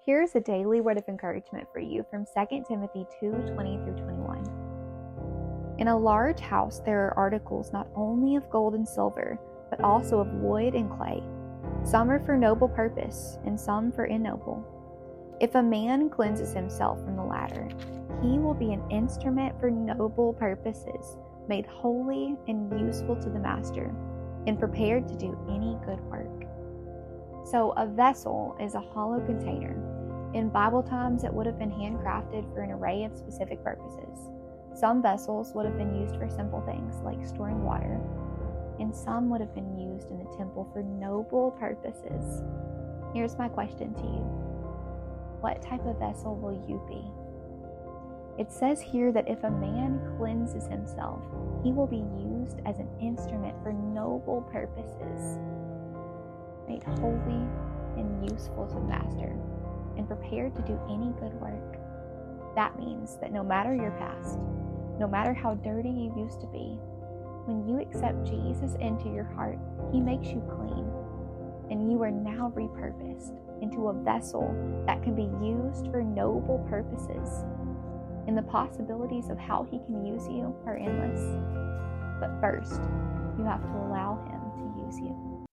Here's a daily word of encouragement for you from 2 Timothy 2:20-21. In a large house there are articles not only of gold and silver, but also of wood and clay. Some are for noble purpose, and some for ignoble. If a man cleanses himself from the latter, he will be an instrument for noble purposes, made holy and useful to the master, and prepared to do any good work. So a vessel is a hollow container. In Bible times, it would have been handcrafted for an array of specific purposes. Some vessels would have been used for simple things like storing water, and some would have been used in the temple for noble purposes. Here's my question to you. What type of vessel will you be? It says here that if a man cleanses himself, he will be used as an instrument for noble purposes, made holy and useful to the master, and prepared to do any good work. That means that no matter your past, no matter how dirty you used to be, when you accept Jesus into your heart, he makes you clean, and you are now repurposed into a vessel that can be used for noble purposes. And the possibilities of how he can use you are endless. But first, you have to allow him to use you.